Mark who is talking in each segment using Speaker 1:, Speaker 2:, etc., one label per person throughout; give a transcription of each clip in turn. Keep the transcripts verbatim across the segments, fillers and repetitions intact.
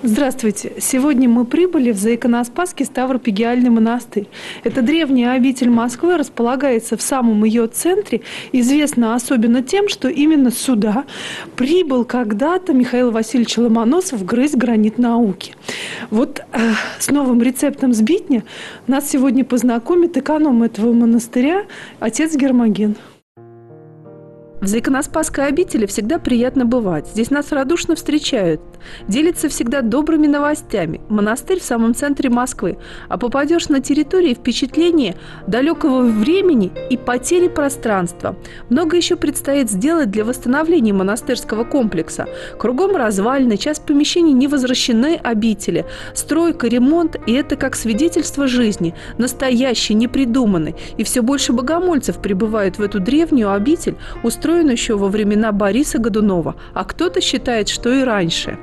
Speaker 1: Здравствуйте! Сегодня мы прибыли в Заиконоспасский Ставропигиальный монастырь. Это древняя обитель Москвы, располагается в самом ее центре. Известна особенно тем, что именно сюда прибыл когда-то Михаил Васильевич Ломоносов грызть гранит науки. Вот э, с новым рецептом сбитня нас сегодня познакомит эконом этого монастыря, отец Гермоген. В Заиконоспасской обители всегда приятно бывать. Здесь нас радушно встречают. Делятся всегда добрыми новостями. Монастырь в самом центре Москвы. А попадешь на территории, впечатление далекого времени и потери пространства. Много еще предстоит сделать для восстановления монастырского комплекса. Кругом развалины, часть помещений не возвращены обители. Стройка, ремонт, и это как свидетельство жизни. Настоящий, непридуманный. И все больше богомольцев прибывают в эту древнюю обитель, устроенную еще во времена Бориса Годунова, а кто-то считает, что и раньше.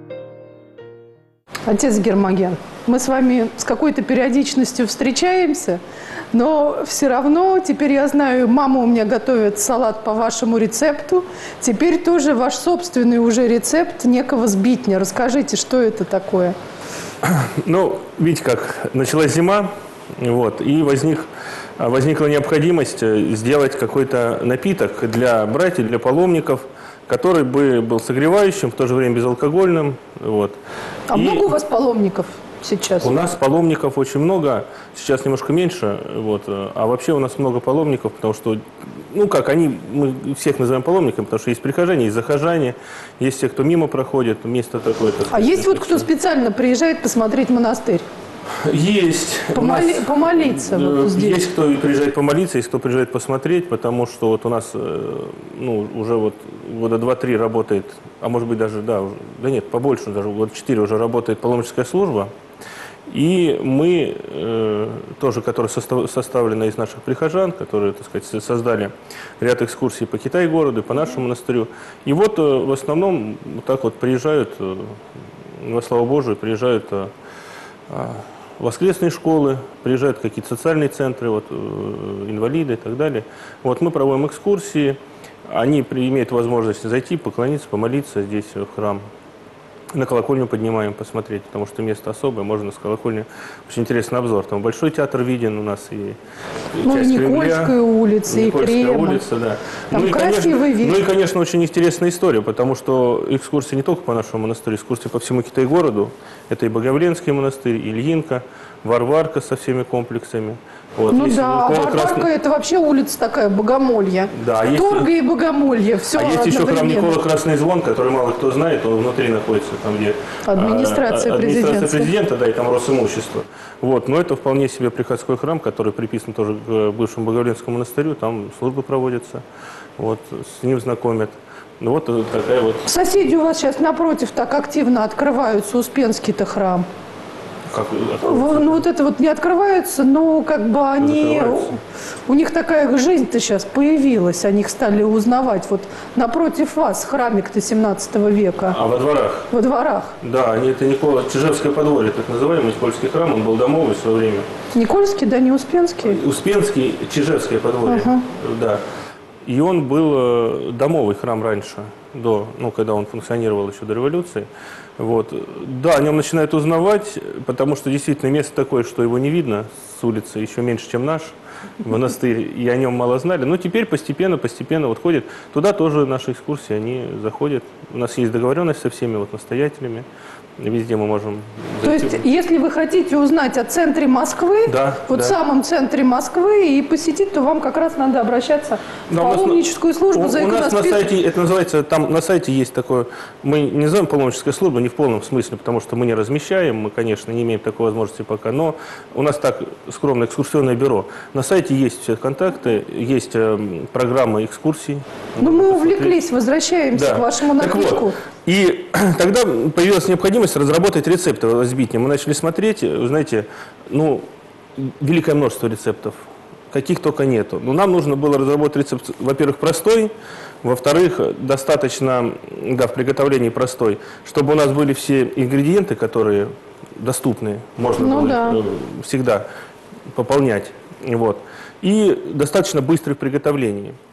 Speaker 1: Отец Гермоген, мы с вами с какой-то периодичностью встречаемся, но все равно теперь я знаю, мама у меня готовит салат по вашему рецепту, теперь тоже ваш собственный уже рецепт некого сбитня. Расскажите, что это такое?
Speaker 2: Ну, видите, как началась зима, вот, и возник... возникла необходимость сделать какой-то напиток для братьев, для паломников, который бы был согревающим, в то же время безалкогольным. Вот.
Speaker 1: А и много у вас паломников сейчас?
Speaker 2: У нас паломников очень много, сейчас немножко меньше, вот, а вообще у нас много паломников, потому что, ну как, они, мы всех называем паломниками, потому что есть прихожане, есть захожане, есть те, кто мимо проходит, место такое. Так
Speaker 1: сказать, а есть вот кто специально приезжает посмотреть монастырь?
Speaker 2: Есть.
Speaker 1: Помоли, нас, помолиться вот здесь.
Speaker 2: Есть кто приезжает помолиться, есть кто приезжает посмотреть, потому что вот у нас ну, уже вот года два-три работает, а может быть даже, да, уже, да нет, побольше, даже года четыре уже работает паломническая служба. И мы э, тоже, которые состав, составлены из наших прихожан, которые, так сказать, создали ряд экскурсий по Китай-городу и по нашему монастырю. И вот э, в основном вот так вот приезжают, э, во славу Божию, приезжают э, воскресные школы, приезжают какие-то социальные центры, вот, инвалиды и так далее. Вот мы проводим экскурсии, они имеют возможность зайти, поклониться, помолиться здесь в храм. На колокольню поднимаем, посмотреть, потому что место особое, можно с колокольни. Очень интересный обзор. Там большой театр виден у нас и, и
Speaker 1: ну,
Speaker 2: часть
Speaker 1: Никольская
Speaker 2: Кремля,
Speaker 1: улица, и Кремль.
Speaker 2: улица, да.
Speaker 1: Там
Speaker 2: ну, и,
Speaker 1: красивый
Speaker 2: конечно,
Speaker 1: вид.
Speaker 2: Ну и, конечно, очень интересная история, потому что экскурсии не только по нашему монастырю, экскурсии по всему Китай-городу. Это и Богоявленский монастырь, и Ильинка, Варварка со всеми комплексами. Вот,
Speaker 1: ну да, Варварка
Speaker 2: Красный...
Speaker 1: это вообще улица такая, Богомолья.
Speaker 2: Да,
Speaker 1: Торга
Speaker 2: есть...
Speaker 1: и Богомолье, все.
Speaker 2: А есть еще храм Никола Красный Звон, который мало кто знает, он внутри находится, там где
Speaker 1: администрация,
Speaker 2: а, администрация
Speaker 1: президента.
Speaker 2: президента, да, и там Росимущество. Вот, но это вполне себе приходской храм, который приписан тоже к бывшему Богоявленскому монастырю, там службы проводятся, вот, с ним знакомят. Ну вот такая вот.
Speaker 1: Соседи у вас сейчас напротив так активно открываются, Успенский-то храм.
Speaker 2: Как,
Speaker 1: ну вот это вот не открывается, но как бы они, у них такая жизнь-то сейчас появилась, они их стали узнавать. Вот напротив вас храмик-то семнадцатого века.
Speaker 2: А во дворах?
Speaker 1: Во дворах.
Speaker 2: Да, они, это Никола, Чижевское подворье, так называемый Никольский храм, он был домовый в свое время.
Speaker 1: Никольский, да, не Успенский?
Speaker 2: Успенский, Чижевское подворье, uh-huh. да. И он был домовый храм раньше, до, ну, когда он функционировал еще до революции. Вот. Да, о нем начинают узнавать, потому что действительно место такое, что его не видно с улицы, еще меньше, чем наш монастырь, и о нем мало знали. Но теперь постепенно, постепенно вот ходит. Туда тоже наши экскурсии, они заходят. У нас есть договоренность со всеми вот настоятелями. Везде мы можем зайти.
Speaker 1: То есть, если вы хотите узнать о центре Москвы,
Speaker 2: да,
Speaker 1: вот
Speaker 2: да.
Speaker 1: в самом центре Москвы и посетить, то вам как раз надо обращаться в
Speaker 2: да,
Speaker 1: паломническую службу.
Speaker 2: У,
Speaker 1: за
Speaker 2: у нас на сайте, это называется, там на сайте есть такое, мы не называем паломническая служба, не в полном смысле, потому что мы не размещаем, мы, конечно, не имеем такой возможности пока, но у нас так скромное экскурсионное бюро. На сайте есть все контакты, есть э, программа экскурсий.
Speaker 1: Ну, мы увлеклись, возвращаемся да. к вашему напитку.
Speaker 2: Вот. И тогда появилась необходимость разработать рецепты сбитня. Мы начали смотреть, вы знаете, ну, великое множество рецептов, каких только нету. Но нам нужно было разработать рецепт, во-первых, простой, во-вторых, достаточно, да, в приготовлении простой, чтобы у нас были все ингредиенты, которые доступны, можно
Speaker 1: ну,
Speaker 2: было
Speaker 1: да.
Speaker 2: всегда пополнять. Вот. И достаточно быстрый в приготовлении.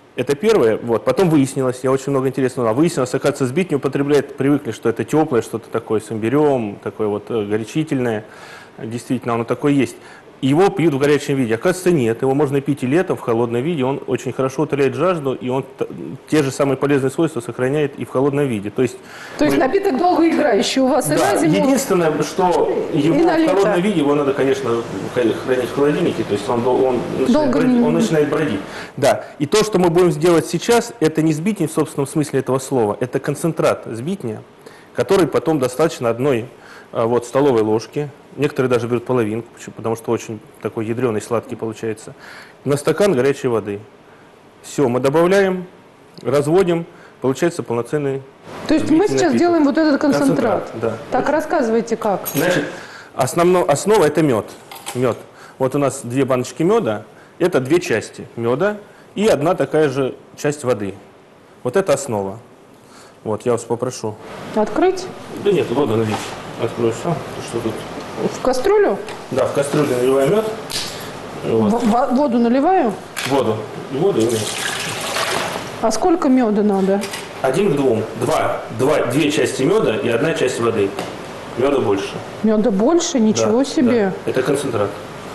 Speaker 2: Это первое. Вот. Потом выяснилось, я очень много интересного, выяснилось, оказывается, сбитень употребляют, привыкли, что это теплое, что-то такое с имбирем, такое вот горячительное. Действительно, оно такое есть. Его пьют в горячем виде. Оказывается, нет. Его можно пить и летом в холодном виде. Он очень хорошо утоляет жажду, и он те же самые полезные свойства сохраняет и в холодном виде. То есть,
Speaker 1: То есть
Speaker 2: мы...
Speaker 1: напиток долгоиграющий у вас
Speaker 2: да,
Speaker 1: и на зиму.
Speaker 2: Единственное, что его в холодном виде его надо, конечно, хранить в холодильнике. То есть он, он, начинает, бродить, он начинает бродить. Да. И то, что мы будем делать сейчас, это не сбитень в собственном смысле этого слова. Это концентрат сбитня, который потом достаточно одной вот, столовой ложки. Некоторые даже берут половинку, потому что очень такой ядреный, сладкий получается. На стакан горячей воды. Все, мы добавляем, разводим, получается полноценный.
Speaker 1: То есть мы сейчас напиток. Делаем вот этот концентрат.
Speaker 2: концентрат да.
Speaker 1: Так, вот. Рассказывайте как.
Speaker 2: Значит, основно, основа это мед. Мед. Вот у нас две баночки меда, это две части меда и одна такая же часть воды. Вот это основа. Вот, я вас попрошу.
Speaker 1: Открыть?
Speaker 2: Да нет, воду налить. Открою сам. Что тут?
Speaker 1: В кастрюлю?
Speaker 2: Да, в кастрюлю наливаю мед. Вот.
Speaker 1: В воду наливаю?
Speaker 2: Воду. И воду и мед.
Speaker 1: А сколько меда надо?
Speaker 2: Один к двум. Два. Два. Две части меда и одна часть воды. Меда больше.
Speaker 1: Меда больше? Ничего
Speaker 2: да,
Speaker 1: себе.
Speaker 2: Да. Это концентрат.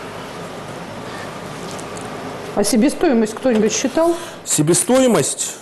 Speaker 1: А себестоимость кто-нибудь считал?
Speaker 2: Себестоимость?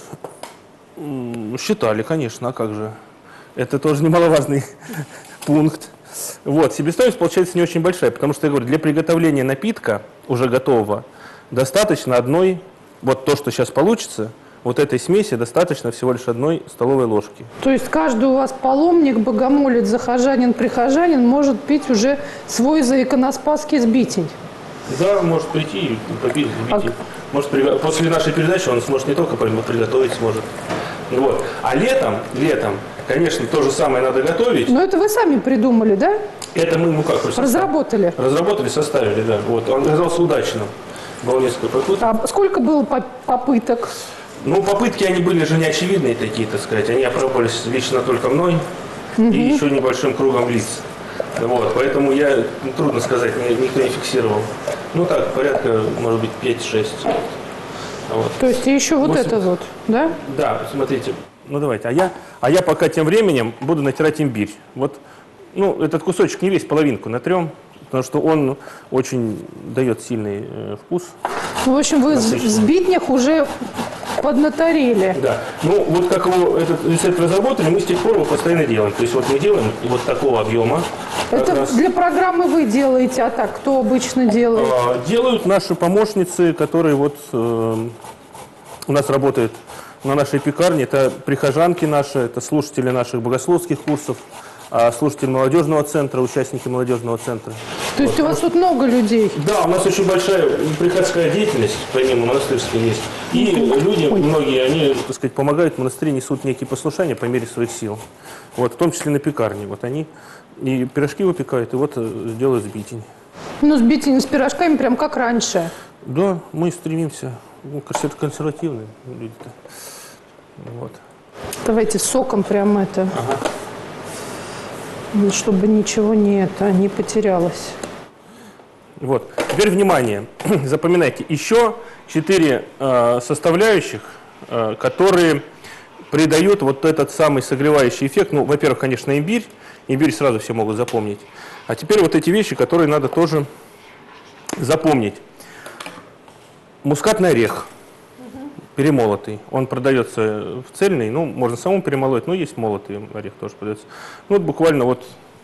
Speaker 2: Считали, конечно. А как же? Это тоже немаловажный пункт. Вот, себестоимость получается не очень большая, потому что, я говорю, для приготовления напитка, уже готового, достаточно одной, вот то, что сейчас получится, вот этой смеси достаточно всего лишь одной столовой ложки.
Speaker 1: То есть каждый у вас паломник, богомолец, захожанин, прихожанин может пить уже свой заиконоспасский сбитень?
Speaker 2: Да, может прийти и попить сбитень. А... Может, при... После нашей передачи он сможет не только приготовить, сможет. Вот. А летом, летом, конечно, то же самое надо готовить.
Speaker 1: Но это вы сами придумали, да?
Speaker 2: Это мы, ну как,
Speaker 1: разработали.
Speaker 2: Разработали, составили, да. Вот. Он оказался удачным. Было несколько попыток.
Speaker 1: А сколько было попыток?
Speaker 2: Ну, попытки, они были же неочевидные такие, так сказать. Они опробовались лично только мной угу. и еще небольшим кругом лиц. Вот. Поэтому я, ну, трудно сказать, никто не фиксировал. Ну так, порядка, может быть, пять-шесть. Вот.
Speaker 1: То есть еще вот восемь... это вот, да?
Speaker 2: Да, смотрите. Ну давайте. А я, а я пока тем временем буду натирать имбирь. Вот, ну, этот кусочек не весь, половинку натрем, потому что он очень дает сильный э, вкус.
Speaker 1: Ну, в общем, вы в сбитнях уже поднаторели.
Speaker 2: Да. Ну, вот как его этот рецепт разработали, мы с тех пор его постоянно делаем. То есть вот мы делаем вот такого объема.
Speaker 1: Это раз. Для программы вы делаете, а так кто обычно делает?
Speaker 2: А, делают наши помощницы, которые вот э, у нас работают на нашей пекарне. Это прихожанки наши, это слушатели наших богословских курсов, слушатели молодежного центра, участники молодежного центра.
Speaker 1: То есть вот. У вас тут много людей?
Speaker 2: Да, у нас очень большая приходская деятельность, помимо монастырской, есть. И люди, Ой. многие, они, так сказать, помогают в монастыре, несут некие послушания по мере своих сил. Вот, в том числе на пекарне. Вот они и пирожки выпекают, и вот делают сбитень.
Speaker 1: Ну, сбитень с пирожками прям как раньше.
Speaker 2: Да, мы стремимся. Ну, кажется, это консервативные люди-то. Вот.
Speaker 1: Давайте соком прям это... Ага. Чтобы ничего не, это, не потерялось.
Speaker 2: Вот. Теперь внимание. Запоминайте. Еще четыре э, составляющих, э, которые придают вот этот самый согревающий эффект. Ну, во-первых, конечно, имбирь. Имбирь сразу все могут запомнить. А теперь вот эти вещи, которые надо тоже запомнить. Мускатный орех. Перемолотый. Он продается в цельный, ну, можно самому перемолоть, но есть молотый орех тоже продается. Ну, вот буквально вот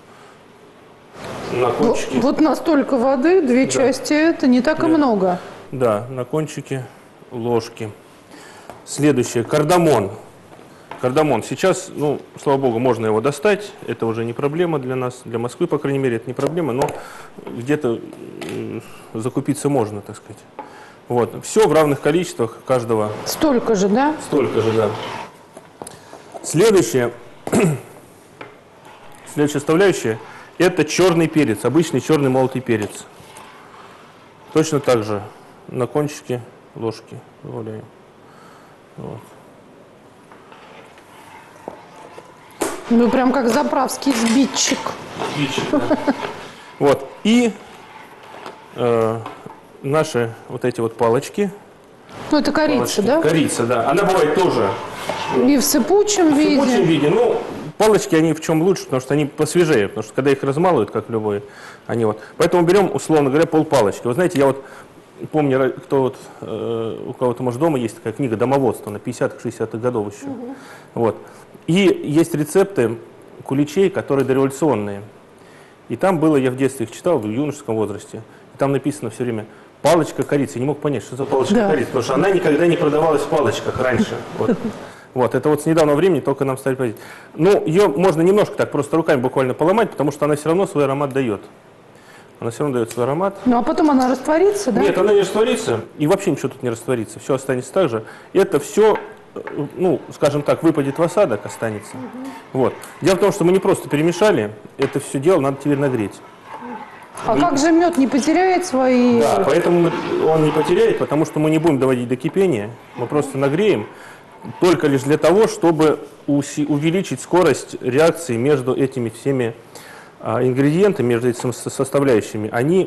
Speaker 2: на кончике.
Speaker 1: Вот настолько воды, две да. части, это не так да. и много.
Speaker 2: Да, на кончике ложки. Следующее, кардамон. Кардамон. Сейчас, ну, слава богу, можно его достать, это уже не проблема для нас, для Москвы, по крайней мере, это не проблема, но где-то закупиться можно, так сказать. Вот. Все в равных количествах каждого.
Speaker 1: Столько же, да?
Speaker 2: Столько же, да. Следующее, следующая составляющая – это черный перец, обычный черный молотый перец. Точно так же на кончике ложки добавляем. Вот.
Speaker 1: Ну, прям как заправский сбитчик.
Speaker 2: Сбитчик, да. Вот. И... Э, наши вот эти вот палочки,
Speaker 1: Ну, это корица,
Speaker 2: палочки.
Speaker 1: да?
Speaker 2: Корица, да. Она бывает тоже.
Speaker 1: И в сыпучем
Speaker 2: в
Speaker 1: виде.
Speaker 2: В сыпучем виде. Ну, палочки, они в чем лучше, потому что они посвежее. Потому что когда их размалывают, как любой, они вот. Поэтому берем, условно говоря, полпалочки. Вы знаете, я вот помню, кто вот, э, у кого-то, может, дома есть такая книга «Домоводство» на пятидесятых-шестидесятых годов еще. Угу. Вот. И есть рецепты куличей, которые дореволюционные. И там было, я в детстве их читал, в юношеском возрасте, и там написано все время «палочка корицы». Я не мог понять, что за палочка да. корицы, потому что она никогда не продавалась в палочках раньше. Вот. Вот, это вот с недавнего времени только нам стали платить. Ну, ее можно немножко так просто руками буквально поломать, потому что она все равно свой аромат дает. Она все равно дает свой аромат.
Speaker 1: Ну, а потом она растворится, да?
Speaker 2: Нет, она не растворится, и вообще ничего тут не растворится. Все останется так же. Это все, ну, скажем так, выпадет в осадок, останется. Угу. Вот. Дело в том, что мы не просто перемешали, это все дело надо теперь нагреть.
Speaker 1: А и... как же мед не потеряет свои...
Speaker 2: Да, поэтому он не потеряет, потому что мы не будем доводить до кипения, мы просто нагреем, только лишь для того, чтобы увеличить скорость реакции между этими всеми а, ингредиентами, между этими составляющими, они,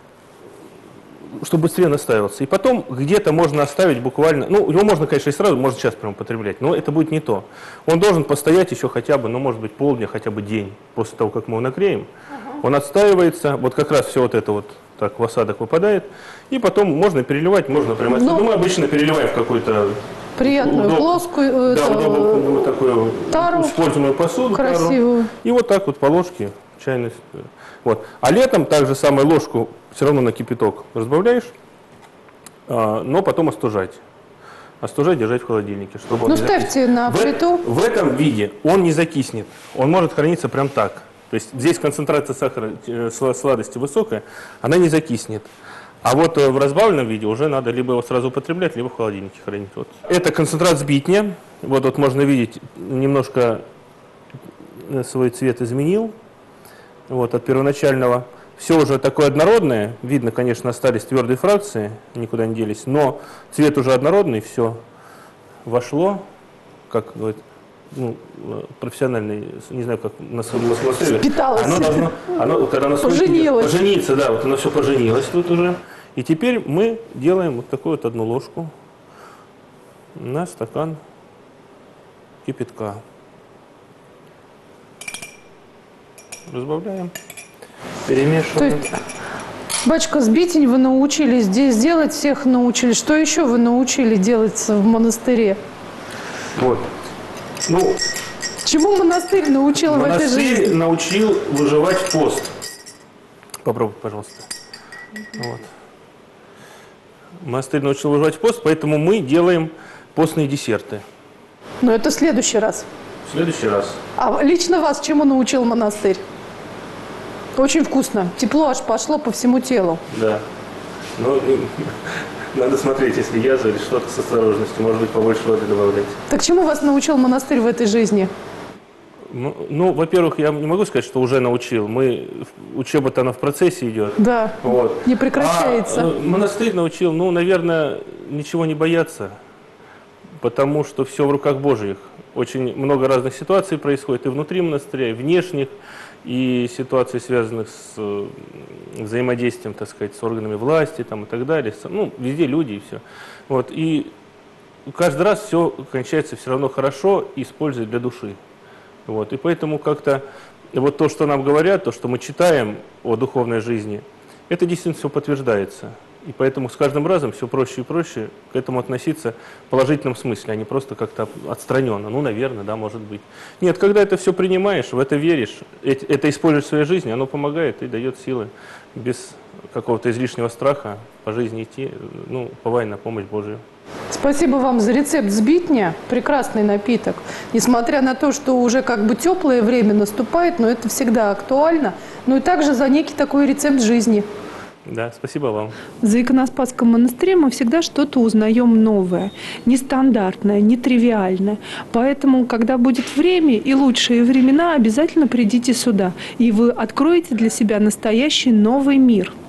Speaker 2: чтобы быстрее настаивался. И потом где-то можно оставить буквально, ну, его можно, конечно, и сразу, можно сейчас прямо употреблять, но это будет не то. Он должен постоять еще хотя бы, ну, может быть, полдня, хотя бы день после того, как мы его нагреем. Uh-huh. Он отстаивается, вот как раз все вот это вот так в осадок выпадает, и потом можно переливать, можно прямо... Но... Ну, мы обычно переливаем в какую-то...
Speaker 1: Приятную, удоб... плоскую,
Speaker 2: да,
Speaker 1: это...
Speaker 2: удобную, такую
Speaker 1: тару,
Speaker 2: используемую посуду,
Speaker 1: красивую.
Speaker 2: Тару, и вот так вот по ложке чайной. Вот. А летом также самую ложку все равно на кипяток разбавляешь, а, но потом остужать. Остужать, держать в холодильнике. Чтобы
Speaker 1: ну,
Speaker 2: он
Speaker 1: ставьте на плиту.
Speaker 2: В, в этом виде он не закиснет, он может храниться прям так. То есть здесь концентрация сахара, сладости высокая, она не закиснет. А вот в разбавленном виде уже надо либо его сразу употреблять, либо в холодильнике хранить. Вот. Это концентрат сбитня. Вот, вот можно видеть, немножко свой цвет изменил вот, от первоначального. Все уже такое однородное. Видно, конечно, остались твердые фракции, никуда не делись. Но цвет уже однородный, все вошло, как говорит, ну, профессиональный, не знаю, как на самом деле.
Speaker 1: Впиталось.
Speaker 2: Оно должно, оно, когда оно
Speaker 1: поженилось.
Speaker 2: Пожениться, да, вот оно все поженилось тут уже. И теперь мы делаем вот такую вот одну ложку на стакан кипятка. Разбавляем, перемешиваем.
Speaker 1: То есть, батюшка, сбитень вы научились здесь делать, всех научили. Что еще вы научили делать в монастыре?
Speaker 2: Вот. Ну,
Speaker 1: чему монастырь научил в этой жизни?
Speaker 2: Монастырь научил выживать в пост. Попробуй, пожалуйста. Вот. Монастырь научил выживать в пост, поэтому мы делаем постные десерты.
Speaker 1: Но это в следующий раз.
Speaker 2: В следующий раз.
Speaker 1: А лично вас чему научил монастырь? Очень вкусно. Тепло аж пошло по всему телу.
Speaker 2: Да. Ну, надо смотреть, если язва или что-то с осторожностью. Может быть, побольше воды добавлять.
Speaker 1: Так чему вас научил монастырь в этой жизни?
Speaker 2: Ну, ну во-первых, я не могу сказать, что уже научил. Мы, учеба-то она в процессе идет.
Speaker 1: Да,
Speaker 2: вот.
Speaker 1: Не прекращается.
Speaker 2: А монастырь научил, ну, наверное, ничего не бояться, потому что все в руках Божьих. Очень много разных ситуаций происходит и внутри монастыря, и внешних, и ситуаций, связанных с взаимодействием, так сказать, с органами власти там, и так далее. Ну, везде люди и все. Вот. И каждый раз все кончается все равно хорошо и используют для души. Вот. И поэтому как-то вот то, что нам говорят, то, что мы читаем о духовной жизни, это действительно все подтверждается. И поэтому с каждым разом все проще и проще к этому относиться в положительном смысле, а не просто как-то отстраненно. Ну, наверное, да, может быть. Нет, когда это все принимаешь, в это веришь, это используешь в своей жизни, оно помогает и дает силы без какого-то излишнего страха по жизни идти, ну, уповая на помощь Божию.
Speaker 1: Спасибо вам за рецепт сбитня. Прекрасный напиток. Несмотря на то, что уже как бы теплое время наступает, но это всегда актуально. Ну и также за некий такой рецепт жизни.
Speaker 2: Да, спасибо вам.
Speaker 1: За иконоспасском монастыре мы всегда что-то узнаем новое, нестандартное, нетривиальное. Поэтому, когда будет время и лучшие времена, обязательно придите сюда, и вы откроете для себя настоящий новый мир.